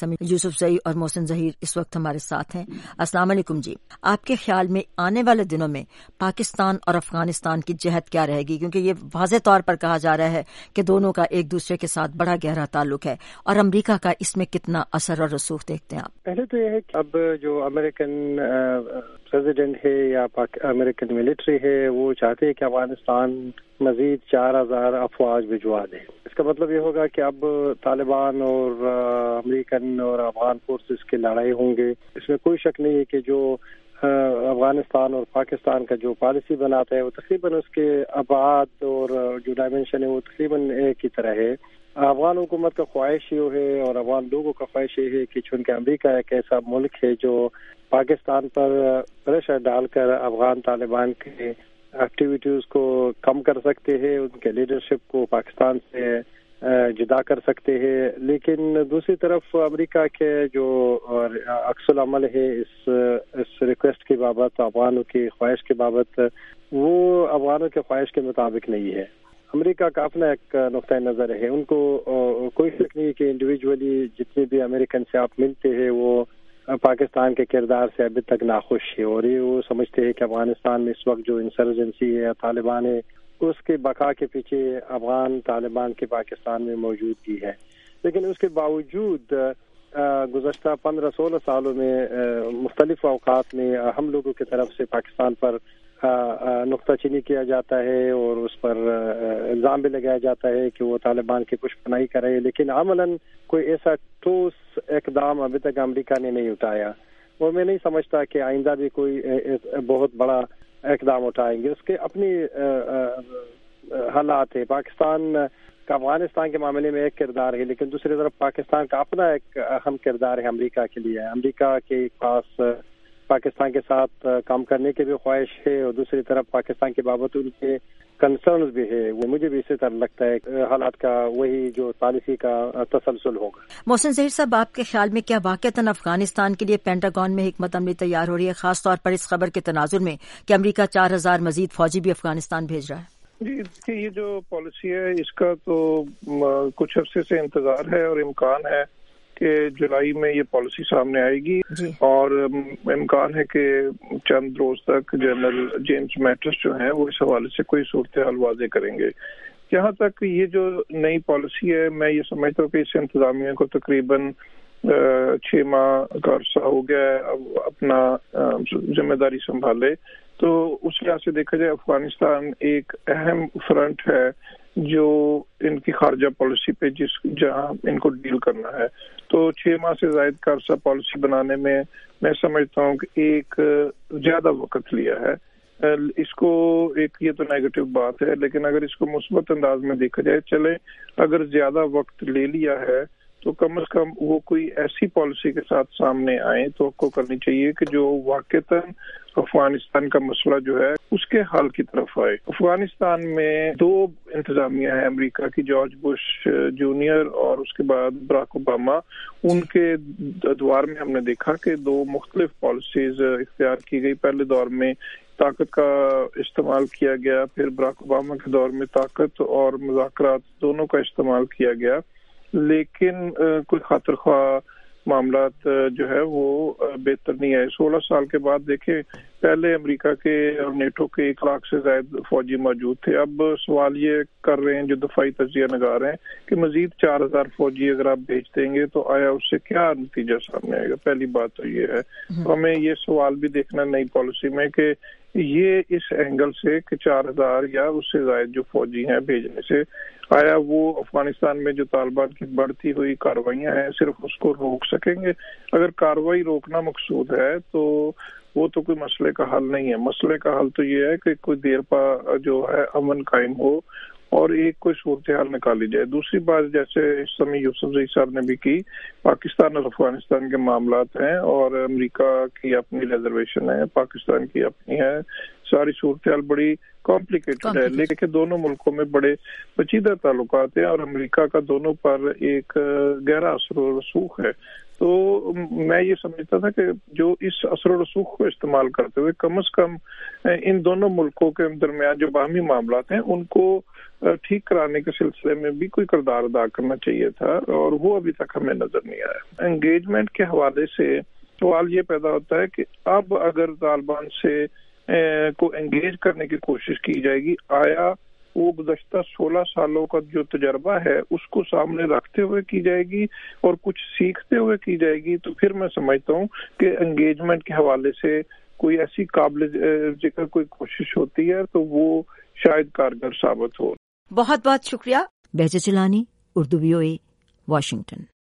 سمیع یوسف زئی اور محسن ظہیر اس وقت ہمارے ساتھ ہیں۔ السلام علیکم جی، آپ کے خیال میں آنے والے دنوں میں پاکستان اور افغانستان کی جہت کیا رہے گی؟ کیونکہ یہ واضح طور پر کہا جا رہا ہے کہ دونوں کا ایک دوسرے کے ساتھ بڑا گہرا تعلق ہے، اور امریکہ کا اس میں کتنا اثر اور رسوخ دیکھتے ہیں آپ؟ پہلے تو یہ ہے کہ اب جو امریکن پریزیڈنٹ ہے یا امریکن ملٹری ہے وہ چاہتے ہیں کہ افغانستان مزید 4000 افواج بھجوا دے۔ اس کا مطلب یہ ہوگا کہ اب طالبان اور امریکن اور افغان فورسز کی لڑائی ہوں گے۔ اس میں کوئی شک نہیں ہے کہ جو افغانستان اور پاکستان کا جو پالیسی بناتا ہے وہ تقریباً اس کے ابعاد اور جو ڈائمنشن ہے وہ تقریباً ایک ہی طرح ہے۔ افغان حکومت کا خواہش یہ ہے اور افغان لوگوں کا خواہش یہ ہے کہ چونکہ امریکہ ایک ایسا ملک ہے جو پاکستان پر پریشر ڈال کر افغان طالبان کے ایکٹیویٹیز کو کم کر سکتے ہیں، ان کے لیڈرشپ کو پاکستان سے جدا کر سکتے ہیں، لیکن دوسری طرف امریکہ کے جو عکس العمل ہے اس ریکویسٹ کی بابت، افغانوں کی خواہش کے بابت، وہ افغانوں کے خواہش کے مطابق نہیں ہے۔ امریکہ کا اپنا ایک نقطۂ نظر ہے، ان کو کوئی شک نہیں کہ انڈیویجولی جتنے بھی امریکن سے آپ ملتے ہیں وہ پاکستان کے کردار سے ابھی تک ناخوش ہے، اور یہ وہ سمجھتے ہیں کہ افغانستان میں اس وقت جو انسرجنسی ہے یا طالبان ہے اس کے بقا کے پیچھے افغان طالبان کے پاکستان میں موجودگی ہے۔ لیکن اس کے باوجود گزشتہ 15-16 سالوں میں مختلف اوقات میں ہم لوگوں کی طرف سے پاکستان پر نکتہ چینی کیا جاتا ہے اور اس پر الزام بھی لگایا جاتا ہے کہ وہ طالبان کی کچھ پناہی کر رہے ہیں، لیکن عملاً کوئی ایسا ٹھوس اقدام ابھی تک امریکہ نے نہیں اٹھایا، اور میں نہیں سمجھتا کہ آئندہ بھی کوئی بہت بڑا اقدام اٹھائیں گے۔ اس کے اپنی حالات ہے۔ پاکستان کا افغانستان کے معاملے میں ایک کردار ہے، لیکن دوسری طرف پاکستان کا اپنا ایک اہم کردار ہے امریکہ کے لیے۔ امریکہ کے پاس پاکستان کے ساتھ کام کرنے کی بھی خواہش ہے، اور دوسری طرف پاکستان کے بابت ان کے کنسرنز بھی ہے۔ وہ مجھے بھی اسی طرح لگتا ہے حالات کا وہی جو پالیسی کا تسلسل ہوگا۔ محسن ظہیر صاحب، آپ کے خیال میں کیا واقعتاً افغانستان کے لیے پینٹاگون میں حکمت عملی تیار ہو رہی ہے، خاص طور پر اس خبر کے تناظر میں کہ امریکہ 4000 مزید فوجی بھی افغانستان بھیج رہا ہے؟ جی دیکھیے، یہ جو پالیسی ہے اس کا تو کچھ عرصے سے انتظار ہے اور امکان ہے کہ جولائی میں یہ پالیسی سامنے آئے گی جی، اور امکان ہے کہ چند روز تک جنرل جیمز میٹس جو ہیں وہ اس حوالے سے کوئی صورتحال واضح کریں گے۔ جہاں تک یہ جو نئی پالیسی ہے، میں یہ سمجھتا ہوں کہ اس انتظامیہ کو تقریباً 6 ماہ کا عرصہ ہو گیا ہے اب اپنا ذمہ داری سنبھالے، تو اس لحاظ سے دیکھا جائے افغانستان ایک اہم فرنٹ ہے جو ان کی خارجہ پالیسی پہ جہاں ان کو ڈیل کرنا ہے۔ تو 6 ماہ سے زائد کا عرصہ پالیسی بنانے میں سمجھتا ہوں کہ ایک زیادہ وقت لیا ہے۔ اس کو ایک یہ تو نیگیٹو بات ہے، لیکن اگر اس کو مثبت انداز میں دیکھا جائے، چلے اگر زیادہ وقت لے لیا ہے تو کم از کم وہ کوئی ایسی پالیسی کے ساتھ سامنے آئے تو کو کرنی چاہیے کہ جو واقعتاً افغانستان کا مسئلہ جو ہے اس کے حل کی طرف آئے۔ افغانستان میں 2 انتظامیہ ہیں امریکہ کی، جارج بش جونیئر اور اس کے بعد براک اوباما۔ ان کے ادوار میں ہم نے دیکھا کہ 2 مختلف پالیسیز اختیار کی گئی۔ پہلے دور میں طاقت کا استعمال کیا گیا، پھر براک اوباما کے دور میں طاقت اور مذاکرات دونوں کا استعمال کیا گیا، لیکن کوئی خاطر خواہ معاملات جو ہے وہ بہتر نہیں آئے۔ 16 سال کے بعد دیکھیں، پہلے امریکہ کے اور نیٹو کے 1 لاکھ سے زائد فوجی موجود تھے۔ اب سوال یہ کر رہے ہیں جو دفاعی تجزیہ نگار ہیں کہ مزید 4000 فوجی اگر آپ بھیج دیں گے تو آیا اس سے کیا نتیجہ سامنے آئے گا؟ پہلی بات تو یہ ہے، تو ہمیں یہ سوال بھی دیکھنا نئی پالیسی میں کہ یہ اس اینگل سے کہ 4000 یا اس سے زائد جو فوجی ہیں بھیجنے سے آیا وہ افغانستان میں جو طالبان کی بڑھتی ہوئی کارروائیاں ہیں صرف اس کو روک سکیں گے؟ اگر کارروائی روکنا مقصود ہے تو وہ تو کوئی مسئلے کا حل نہیں ہے۔ مسئلے کا حل تو یہ ہے کہ کوئی دیر پا جو ہے امن قائم ہو اور ایک کوئی صورتحال نکالی جائے۔ دوسری بات جیسے سمیع یوسف زئی صاحب نے بھی کی، پاکستان اور افغانستان کے معاملات ہیں اور امریکہ کی اپنی ریزرویشن ہے، پاکستان کی اپنی ہے، ساری صورتحال بڑی कॉम्प्लिकेटेड है, लेकिन दोनों मुल्कों में बड़े पेचीदा ताल्लुकात हैं और अमेरिका का दोनों पर एक गहरा असर और रसूख है। तो मैं ये समझता था कि जो इस असर और रसूख को इस्तेमाल करते हुए कम से कम इन दोनों मुल्कों के दरमियान जो बाहमी मामलात हैं उनको ठीक कराने के सिलसिले में भी कोई किरदार अदा करना चाहिए था, और वो अभी तक हमें नजर नहीं आया। एंगेजमेंट के हवाले से सवाल ये पैदा होता है कि अब अगर तालिबान से को एंगेज करने की कोशिश की जाएगी, आया वो गुज़श्ता 16 सालों का जो तजर्बा है उसको सामने रखते हुए की जाएगी और कुछ सीखते हुए की जाएगी, तो फिर मैं समझता हूँ कि एंगेजमेंट के हवाले से कोई ऐसी काबिल जिक्र कोई कोशिश होती है तो वो शायद कारगर साबित हो। बहुत बहुत शुक्रिया। बेहजा जिलानी, उर्दू VOA, वाशिंगटन।